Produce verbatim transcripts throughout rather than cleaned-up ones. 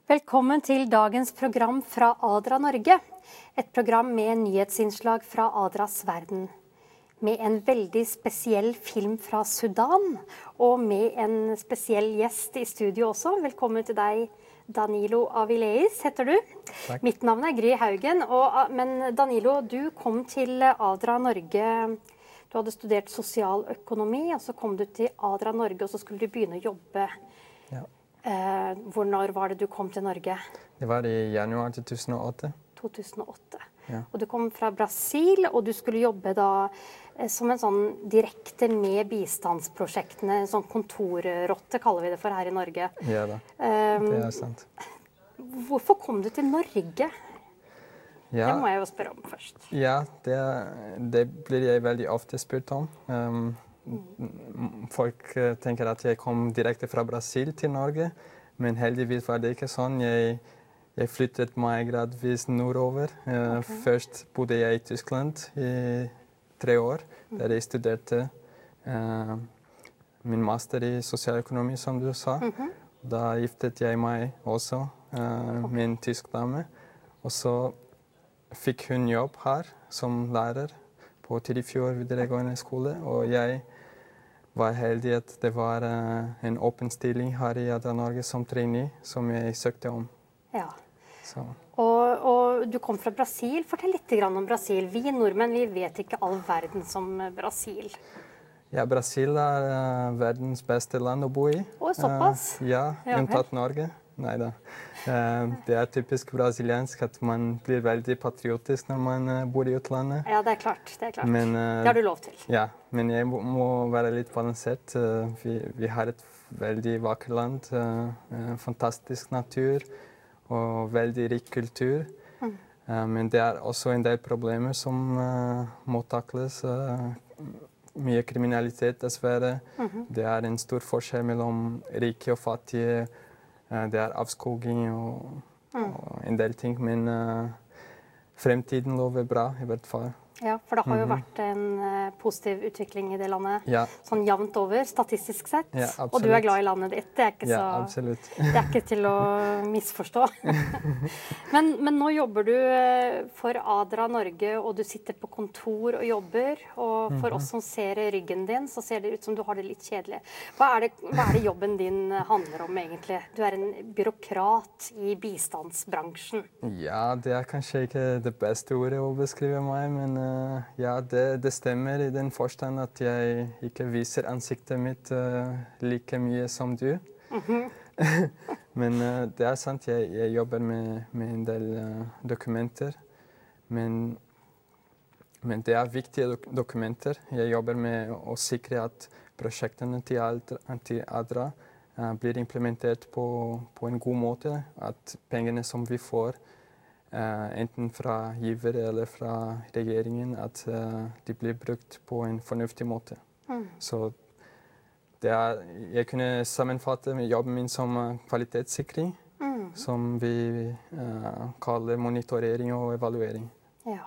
Velkommen til dagens program fra Adra Norge. Et program med nyhetsinnslag fra Adras verden. Med en veldig spesiell film fra Sudan, og med en spesiell gjest i studio også. Velkommen til deg, Danilo Avileis, heter du. Takk. Mitt navn er Gry Haugen, og, men Danilo, du kom til Adra Norge. Du hadde studert sosialøkonomi, og så kom du til Adra Norge, og så skulle du begynne å jobbe. Ja. Eh, hvor når var det du kom til Norge? Det var i januar to tusen og åtte. to tusen og åtte. Ja. Og du kom fra Brasil, og du skulle jobbe da eh, som en sånn direkte med bistandsprosjektene, en sånn kontorrotte kaller vi det for her i Norge. Ja da, Um, det er sant. Hvorfor kom du til Norge? Ja, Det må jeg jo spørre om først. ja det, det blir jeg veldig ofte spurt om. Um, folk uh, tenker at jeg kom direkte fra Brasil til Norge, men heldigvis var det ikke sånn. Jeg, jeg flyttet meg gradvis nordover. Uh, Ok. Først bodde jeg i Tyskland i tre år, der jeg studerte uh, min master i sosialøkonomi, som du sa. Mhm. Da giftet jeg meg også uh, med en tysk dame, og så fikk hun jobb her som lærer på Tyrifjord videregående skole, og jeg var heldig at det var uh, en åpen stilling her i Adra Norge som trainee, som jeg søkte om. Ja. Så, Og, og du kom fra Brasil. Fortell litt grann om Brasil. Vi nordmenn vi vet ikke all verden som Brasil. ja, Brasil er uh, verdens beste land å bo i. Å, såpass? Uh, ja, Ja vel. unntatt Norge. Neida. Uh, det er typisk brasiliansk at man blir veldig patriotisk når man uh, bor i utlandet. Ja, det er klart. Det er klart. Men, uh, det har du lov til. Ja, men jeg må, må være litt balansert. Uh, vi, vi har et veldig vakkert land, uh, uh, fantastisk natur og veldig rik kultur. Mm. Uh, men det er også en del problemer som uh, må takles. Uh, mye kriminalitet, dessverre. Mhm. Det er en stor forskjell mellom rike og fattige. Uh, det er avskoging og, Mm. og en del ting, men uh, fremtiden lover bra, i hvert fall. Ja, for det har jo Mhm. vært en eh, positiv utvikling i det landet. Ja, Sånn jevnt over, statistisk sett. Ja, og du er absolutt. glad i landet ditt. Det er ikke, ja så, absolutt. det er ikke til å misforstå. men, men nå jobber du eh, for Adra Norge, og du sitter på kontor og jobber. Og for Mhm. oss som ser ryggen din, så ser det ut som du har det litt kjedelig. Hva er det, hva er det jobben din handler om egentlig? Du er en byråkrat i bistandsbransjen. Ja, det er kanskje ikke det beste ordet å beskrive meg, men uh, ja, det, det stemmer i den forstand at jeg ikke viser ansiktet mitt uh, like mye som du. Mhm. Men uh, det er sant, jeg, jeg jobber med, med en del uh, dokumenter, men, men det er viktige dok dokumenter. Jeg jobber med å, å sikre at prosjektene til Adra, til Adra uh, blir implementert på, på en god måte, at pengene som vi får, Uh, enten fra giver eller fra regjeringen, at uh, de blir brukt på en fornuftig måte. Mm. Så det er, jeg kunne sammenfatte med jobben min som uh, kvalitetssikring, Mm. som vi uh, kaller monitorering og evaluering. Ja.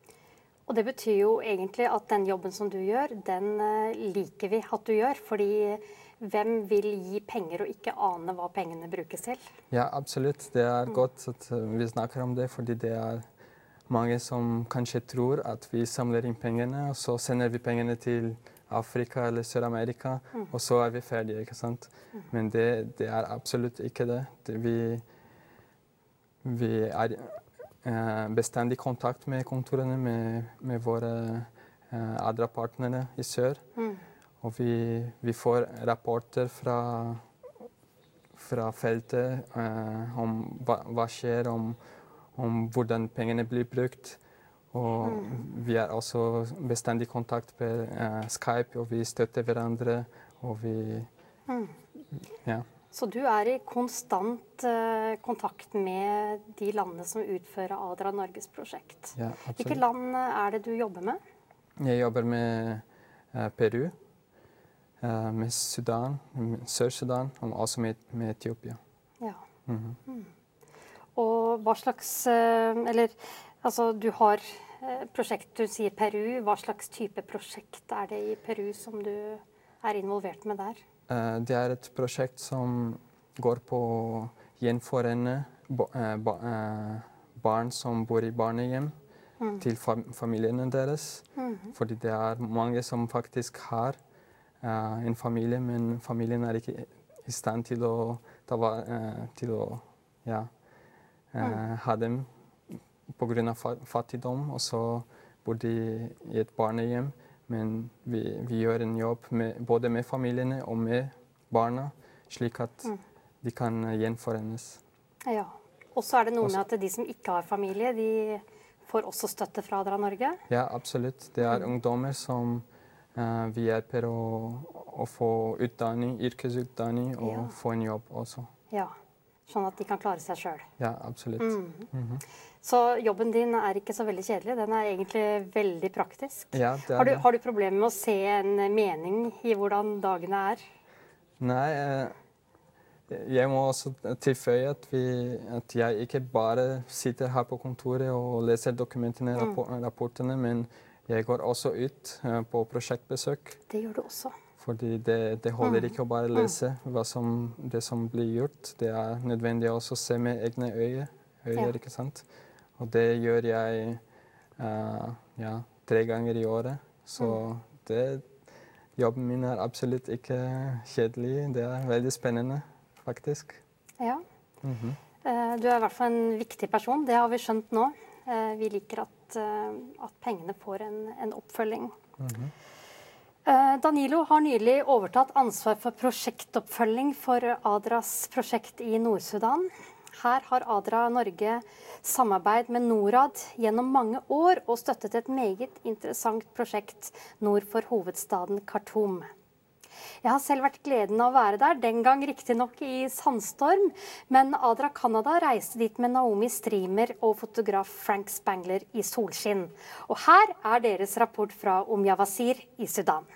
Og det betyr jo egentlig at den jobben som du gjør, den eh, liker vi at du gjør. Fordi hvem vil gi penger og ikke ane hva pengene brukes til? Ja, absolutt. Det er godt at uh, vi snakker om det, fordi det er mange som kanskje tror at vi samler inn pengene, og så sender vi pengene til Afrika eller Sør-Amerika, Mm. og så er vi ferdige, ikke sant? Men det, det er absolutt ikke det. det vi, vi er uh, bestandig i kontakt med kontorene, med, med våre uh, Adra-partnere i sør. Mm. Og vi, vi får rapporter fra, fra feltet uh, om hva, hva skjer, om, om hvordan pengene blir brukt. Og Mm. vi er også bestandig i kontakt på uh, Skype, og vi støtter hverandre. Og vi Mm. ja. Så du er i konstant eh, kontakt med de landene som utfører Adra Norges prosjekt. ja, Hvilke absolutt. land eh, er det du jobber med? Jeg jobber med uh, Peru, uh, med Sudan, med Sør-Sudan, og også med, med Etiopia. Ja. Mhm. Og hva slags eh, Eller altså, du har eh, prosjekt, du sier Peru. Hva slags type prosjekt er det i Peru som du er involvert med der? Uh, det er et prosjekt som går på gjenforene ba, eh, ba, eh, barn som bor i barnehjem, mm. til fam familiene deres. Mm. Fordi det er mange som faktisk har uh, en familie, men familien er ikke i stand til å, ta, uh, til å ja, uh, mm. ha dem på grunn av fattigdom, og så bor de i et barnehjem. Men vi, vi gjør en jobb med, både med familiene og med barna, slik at mm. de kan gjenforenes. Ja, og så er det noe med at de som ikke har familie, de får også støtte fra Adra Norge? Ja, absolutt. Det er mm. ungdommer som uh, vi hjelper å, å få utdanning, yrkesutdanning og ja. Få en jobb også. Ja, sånn at de kan klare seg selv. Ja, absolutt. Mm. Mm-hmm. Så jobben din er ikke så veldig kjedelig, den er egentlig veldig praktisk. Ja, det er har, du, det. har du problemer med å se en mening i hvordan dagene er? Nei, jeg må også tilføye at, vi, at jeg ikke bare sitter her på kontoret og leser dokumentene og mm. rapportene, men jeg går også ut på prosjektbesøk. Det gjør du også. Fordi det, det holder mm. ikke å bare lese hva som, det som blir gjort. Det er nødvendig også å se med egne øyne, øyne ja. Ikke sant? Og det gjør jeg uh, ja, tre ganger i året. Så mm. det, jobben min er absolutt ikke kjedelig. Det er veldig spennende, faktisk. Ja. Mm-hmm. uh, du er i hvert fall en viktig person. Det har vi skjønt nå. Uh, vi liker at, uh, at pengene får en, en oppfølging. Mm-hmm. uh, Danilo har nylig overtatt ansvar for prosjektoppfølging for Adras prosjekt i Nord-Sudan. Her har Adra Norge samarbeid med Norad gjennom mange år og støttet et meget interessant prosjekt nord for hovedstaden Khartoum. Jeg har selv vært gleden av å være der, den gang riktig nok i sandstorm, men Adra Canada reiste dit med Naomi Streamer og fotograf Frank Spangler i solskinn. Og her er deres rapport fra Umyawasir i Sudan.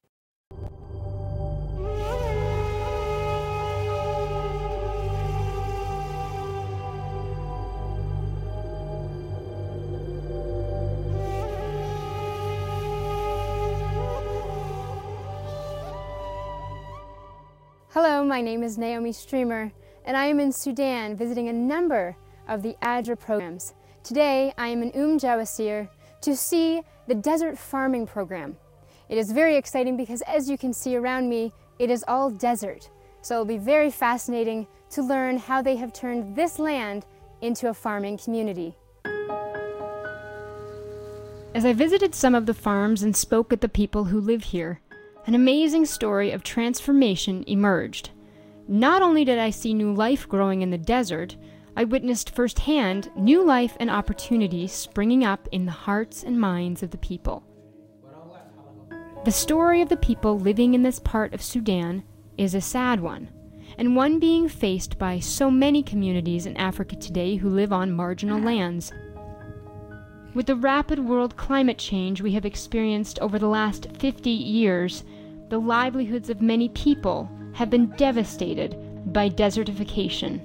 Hello, my name is Naomi Streamer, and I am in Sudan visiting a number of the Adra programs. Today, I am in Umyawasir to see the desert farming program. It is very exciting because, as you can see around me, it is all desert. So it'll be very fascinating to learn how they have turned this land into a farming community. As I visited some of the farms and spoke with the people who live here, an amazing story of transformation emerged. Not only did I see new life growing in the desert, I witnessed firsthand new life and opportunities springing up in the hearts and minds of the people. The story of the people living in this part of Sudan is a sad one, and one being faced by so many communities in Africa today who live on marginal lands. With the rapid world climate change we have experienced over the last fifty years, the livelihoods of many people have been devastated by desertification.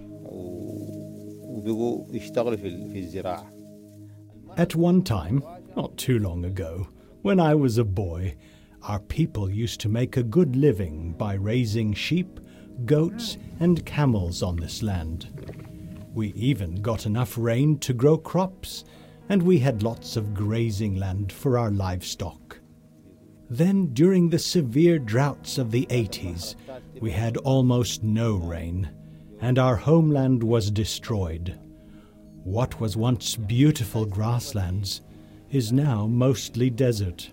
At one time, not too long ago, when I was a boy, our people used to make a good living by raising sheep, goats, and camels on this land. We even got enough rain to grow crops, and we had lots of grazing land for our livestock. Then, during the severe droughts of the eighties, we had almost no rain, and our homeland was destroyed. What was once beautiful grasslands is now mostly desert.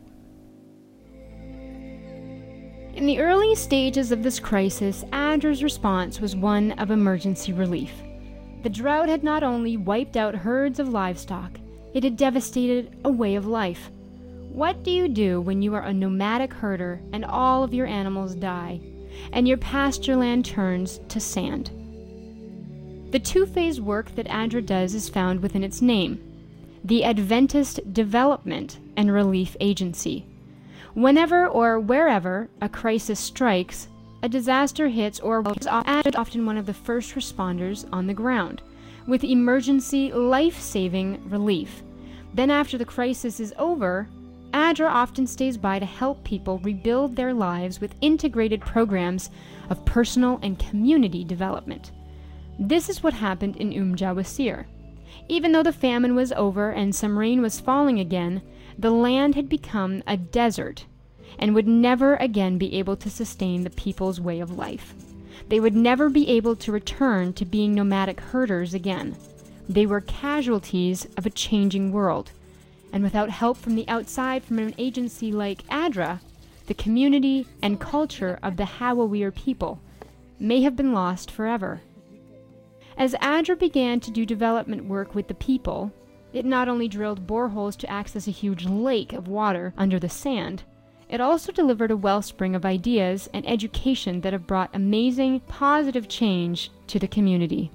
In the early stages of this crisis, Adra's response was one of emergency relief. The drought had not only wiped out herds of livestock, it had devastated a way of life. What do you do when you are a nomadic herder and all of your animals die, and your pasture land turns to sand? The two-phase work that Adra does is found within its name, the Adventist Development and Relief Agency. Whenever or wherever a crisis strikes, a disaster hits, or is often one of the first responders on the ground, with emergency life-saving relief. Then after the crisis is over, Adra often stays by to help people rebuild their lives with integrated programs of personal and community development. This is what happened in Umm Jawasir. Even though the famine was over and some rain was falling again, the land had become a desert and would never again be able to sustain the people's way of life. They would never be able to return to being nomadic herders again. They were casualties of a changing world. And without help from the outside from an agency like ADRA, the community and culture of the Hawawir people may have been lost forever. As ADRA began to do development work with the people, it not only drilled boreholes to access a huge lake of water under the sand, it also delivered a wellspring of ideas and education that have brought amazing, positive change to the community.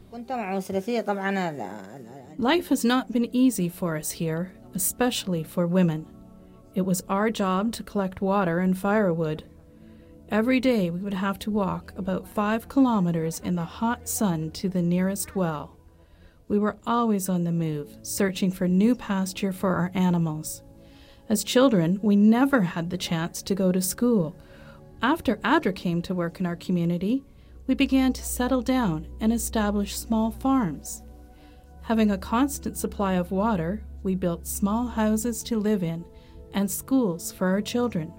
Life has not been easy for us here, especially for women. It was our job to collect water and firewood. Every day we would have to walk about five kilometers in the hot sun to the nearest well. We were always on the move, searching for new pasture for our animals. As children, we never had the chance to go to school. After ADRA came to work in our community, we began to settle down and establish small farms. Having a constant supply of water, we built small houses to live in and schools for our children.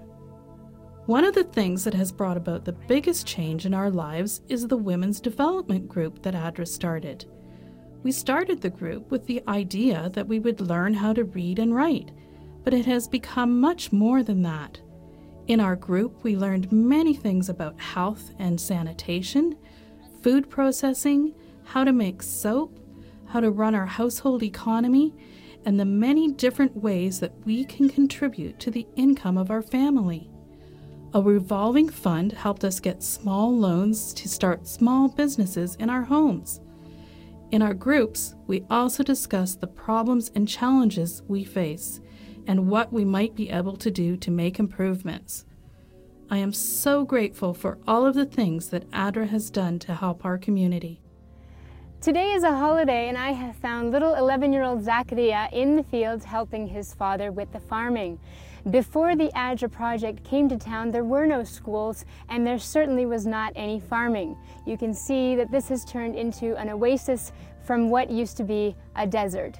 One of the things that has brought about the biggest change in our lives is the Women's Development Group that ADRA started. We started the group with the idea that we would learn how to read and write, but it has become much more than that. In our group, we learned many things about health and sanitation, food processing, how to make soap, how to run our household economy, and the many different ways that we can contribute to the income of our family. A revolving fund helped us get small loans to start small businesses in our homes. In our groups, we also discuss the problems and challenges we face and what we might be able to do to make improvements. I am so grateful for all of the things that ADRA has done to help our community. Today is a holiday, and I have found little eleven-year-old Zakaria in the fields helping his father with the farming. Before the ADRA project came to town, there were no schools, and there certainly was not any farming. You can see that this has turned into an oasis from what used to be a desert.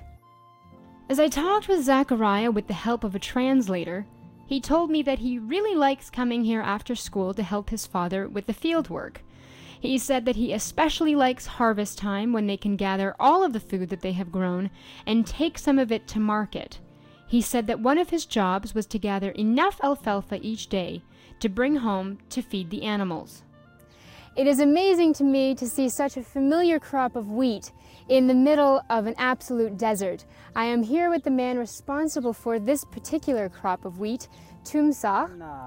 As I talked with Zachariah with the help of a translator, he told me that he really likes coming here after school to help his father with the field work. He said that he especially likes harvest time when they can gather all of the food that they have grown and take some of it to market. He said that one of his jobs was to gather enough alfalfa each day to bring home to feed the animals. It is amazing to me to see such a familiar crop of wheat in the middle of an absolute desert. I am here with the man responsible for this particular crop of wheat, Tumsa.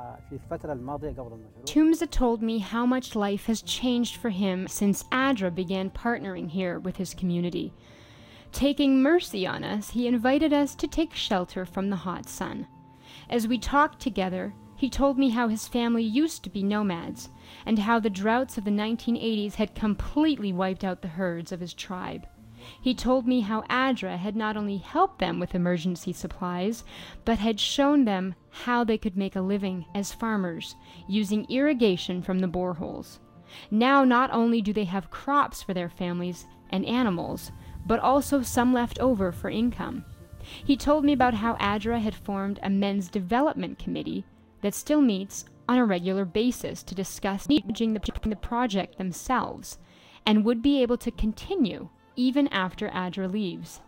Tumsa told me how much life has changed for him since ADRA began partnering here with his community. Taking mercy on us, he invited us to take shelter from the hot sun. As we talked together, he told me how his family used to be nomads, and how the droughts of the nineteen eighties had completely wiped out the herds of his tribe. He told me how ADRA had not only helped them with emergency supplies, but had shown them how they could make a living as farmers, using irrigation from the boreholes. Now not only do they have crops for their families and animals, but also some left over for income. He told me about how ADRA had formed a men's development committee that still meets on a regular basis to discuss managing the, the project themselves, and would be able to continue even after ADRA leaves.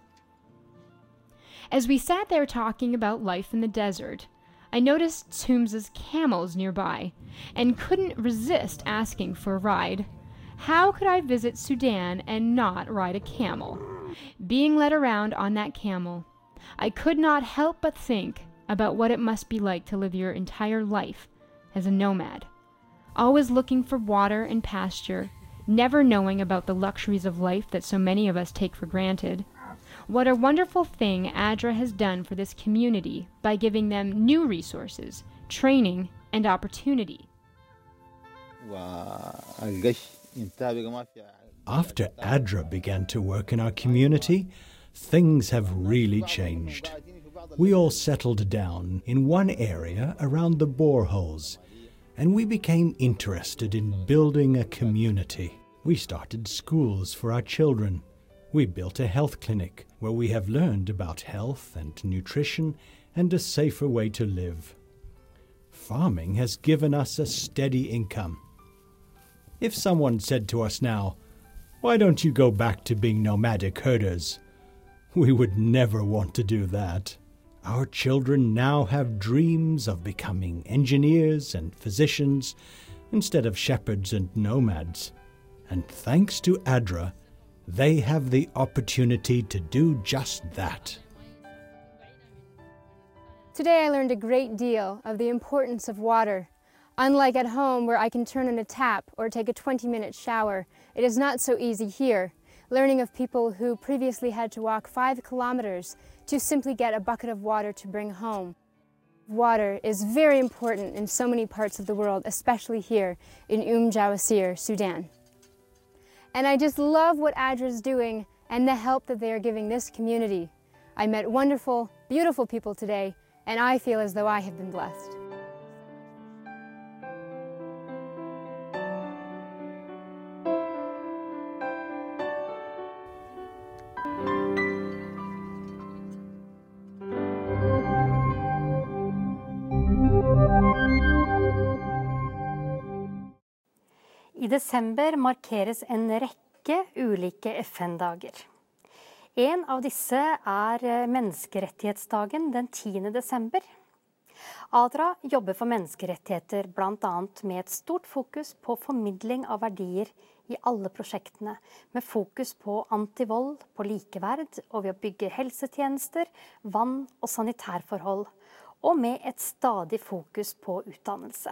As we sat there talking about life in the desert, I noticed Tumsa's camels nearby, and couldn't resist asking for a ride. How could I visit Sudan and not ride a camel? Being led around on that camel, I could not help but think about what it must be like to live your entire life as a nomad, always looking for water and pasture, never knowing about the luxuries of life that so many of us take for granted. What a wonderful thing ADRA has done for this community by giving them new resources, training, and opportunity. After ADRA began to work in our community, things have really changed. We all settled down in one area around the boreholes, and we became interested in building a community. We started schools for our children. We built a health clinic where we have learned about health and nutrition and a safer way to live. Farming has given us a steady income. If someone said to us now, "Why don't you go back to being nomadic herders?" we would never want to do that. Our children now have dreams of becoming engineers and physicians instead of shepherds and nomads. And thanks to ADRA, they have the opportunity to do just that. Today I learned a great deal of the importance of water. Unlike at home where I can turn on a tap or take a twenty minute shower, it is not so easy here, learning of people who previously had to walk five kilometers to simply get a bucket of water to bring home. Water is very important in so many parts of the world, especially here in Umm Jawasir, Sudan. And I just love what ADRA is doing and the help that they are giving this community. I met wonderful, beautiful people today, and I feel as though I have been blessed. I desember markeres en rekke ulike F N-dager. En av disse er menneskerettighetsdagen den tiende desember. ADRA jobber for menneskerettigheter blant annet med et stort fokus på formidling av verdier i alle prosjektene, med fokus på antivold, på likeverd og ved å bygge helsetjenester, vann og sanitærforhold, og med et stadig fokus på utdannelse.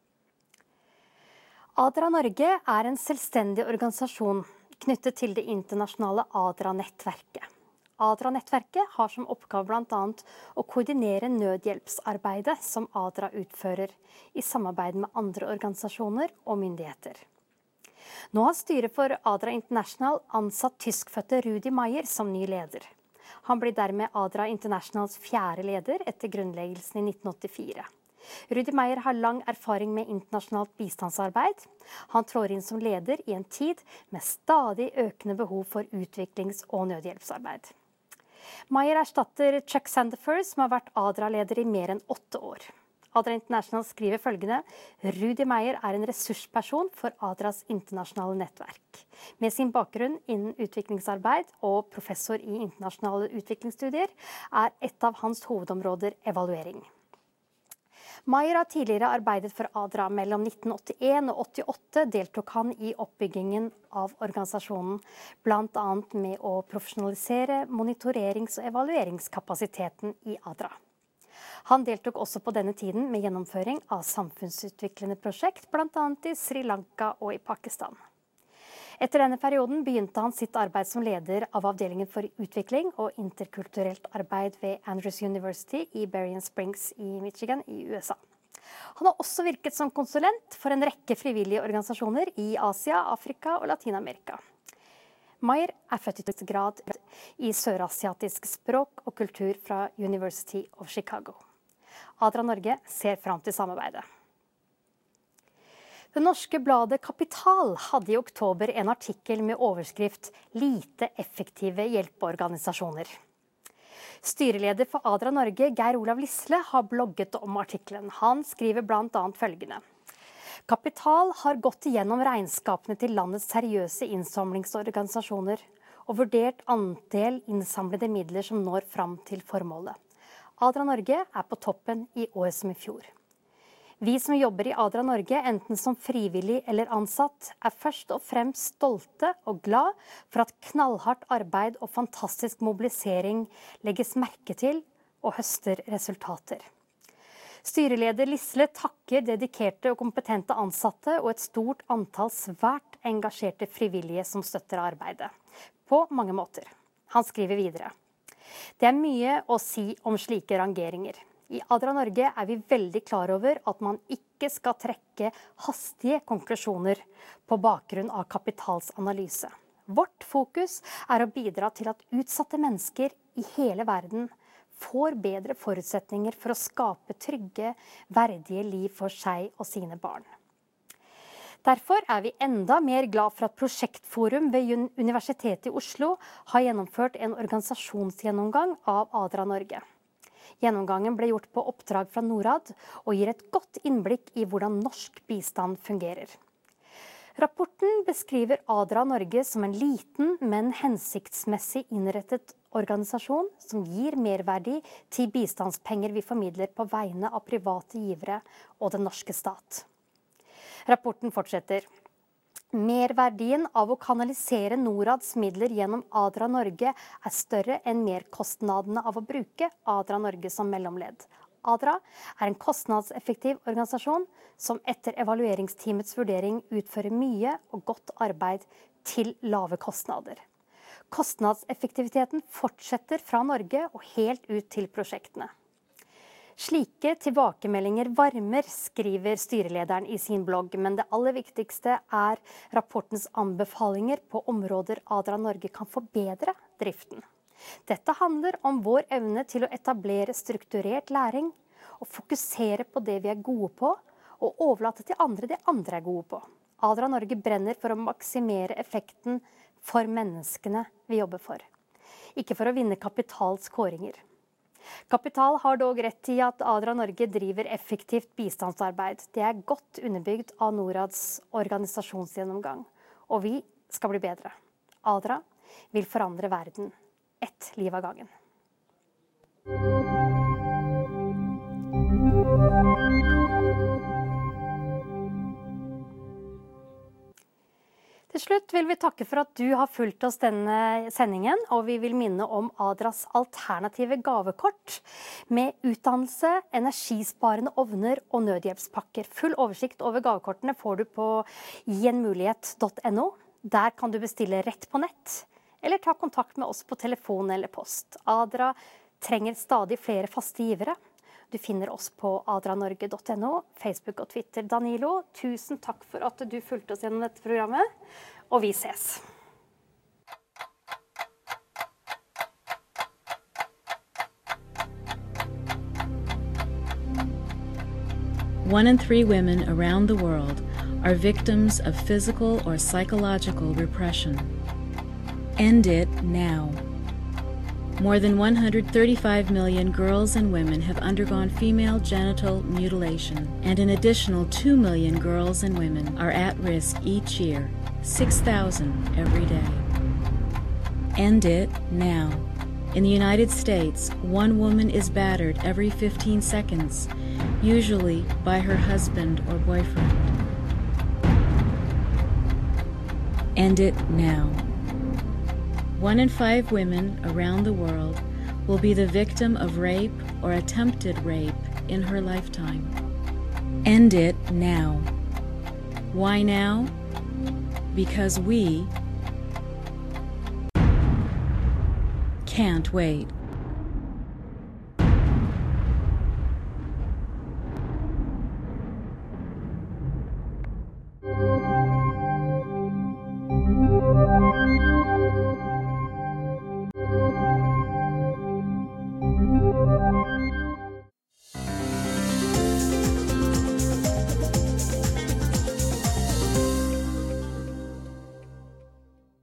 ADRA Norge er en selvstendig organisasjon knyttet til det internasjonale ADRA-nettverket. ADRA-nettverket har som oppgave blant annet å koordinere nødhjelpsarbeidet som ADRA utfører i samarbeid med andre organisasjoner og myndigheter. Nå har styret for ADRA International ansatt tyskfødte Rudi Meyer som ny leder. Han blir dermed ADRA Internationals fjerde leder etter grunnleggelsen i nitten åttifire. Rudi Meyer har lang erfaring med internasjonalt bistandsarbeid. Han trår inn som leder i en tid med stadig økende behov for utviklings- og nødhjelpsarbeid. Meyer erstatter Chuck Sandefur, som har vært ADRA-leder i mer enn åtte år. ADRA International skriver følgende: Rudi Meyer er en ressursperson for ADRAs internasjonale nettverk. Med sin bakgrunn innen utviklingsarbeid og professor i internasjonale utviklingsstudier er et av hans hovedområder evaluering. Meyer har tidligere arbeidet for ADRA. Mellom nitten åttien og åttiåtte deltok han i oppbyggingen av organisasjonen, blant annet med å profesjonalisere monitorerings- og evalueringskapasiteten i ADRA. Han deltok også på denne tiden med gjennomføring av samfunnsutviklende prosjekt, blant annet i Sri Lanka og i Pakistan. Etter denne perioden begynte han sitt arbeid som leder av avdelingen for utvikling og interkulturelt arbeid ved Andrews University i Berrien Springs i Michigan i U S A. Han har også virket som konsulent for en rekke frivillige organisasjoner i Asia, Afrika og Latin-Amerika. Meyer er født i grad i sørasiatisk språk og kultur fra University of Chicago. ADRA Norge ser fram til samarbeidet. Det norske bladet Kapital hadde i oktober en artikkel med overskrift «Lite effektive hjelpeorganisasjoner». Styreleder for ADRA Norge, Geir Olav Lisle, har blogget om artikkelen. Han skriver blant annet følgende: Kapital har gått igjennom regnskapene til landets seriøse innsamlingsorganisasjoner og vurdert andel innsamlede midler som når fram til formålet. ADRA Norge er på toppen i år som i fjor. Vi som jobber i ADRA Norge, enten som frivillig eller ansatt, er først og fremst stolte og glad for at knallhardt arbeid og fantastisk mobilisering legges merke til og høster resultater. Styreleder Lisle takker dedikerte og kompetente ansatte og et stort antall svært engasjerte frivillige som støtter arbeidet. På mange måter. Han skriver videre: Det er mye å si om slike rangeringer. I ADRA Norge er vi veldig klar over at man ikke skal trekke hastige konklusjoner på bakgrunn av Kapitals analyse. Vårt fokus er å bidra til at utsatte mennesker i hele verden får bedre forutsetninger for å skape trygge, verdige liv for seg og sine barn. Derfor er vi enda mer glad for at Prosjektforum ved Universitetet i Oslo har gjennomført en organisasjonsgjennomgang av ADRA Norge. Gjennomgangen ble gjort på oppdrag fra Norad og gir et godt innblikk i hvordan norsk bistand fungerer. Rapporten beskriver ADRA Norge som en liten, men hensiktsmessig innrettet organisasjon som gir merverdi til bistandspenger vi formidler på vegne av private givere og den norske stat. Rapporten fortsetter. Merverdien av å kanalisere Norads midler gjennom ADRA Norge er større enn merkostnadene av å bruke ADRA Norge som mellomledd. ADRA er en kostnadseffektiv organisasjon som etter evalueringsteamets vurdering utfører mye og godt arbeid til lave kostnader. Kostnadseffektiviteten fortsetter fra Norge og helt ut til prosjektene. Slike tilbakemeldinger varmer, skriver styrelederen i sin blogg, men det aller viktigste er rapportens anbefalinger på områder ADRA Norge kan forbedre driften. Dette handler om vår evne til å etablere strukturert læring, og fokusere på det vi er gode på, og overlate til andre det andre er gode på. ADRA Norge brenner for å maksimere effekten for menneskene vi jobber for, ikke for å vinne kapitals kåringer. Kapital har dog rett i at ADRA Norge driver effektivt bistandsarbeid. Det er godt underbygd av Norads organisasjonsgjennomgang, og vi skal bli bedre. ADRA vil forandre verden, ett liv av gangen. Til slutt vil vi takke for at du har fulgt oss denne sendingen, og vi vil minne om ADRAs alternative gavekort med utdannelse, energisparende ovner og nødhjelpspakker. Full oversikt over gavekortene får du på gjenmulighet punktum no. Der kan du bestille rett på nett, eller ta kontakt med oss på telefon eller post. ADRA trenger stadig flere faste givere. Du finner oss på adra norge punktum no, Facebook og Twitter. Danilo, tusen takk for at du fulgte oss gjennom dette programmet, og vi ses. One in three women around the world are victims of physical or psychological repression. End it now. More than one hundred thirty-five million girls and women have undergone female genital mutilation, and an additional two million girls and women are at risk each year, six thousand every day. End it now. In the United States, one woman is battered every fifteen seconds, usually by her husband or boyfriend. End it now. One in five women around the world will be the victim of rape or attempted rape in her lifetime. End it now. Why now? Because we can't wait.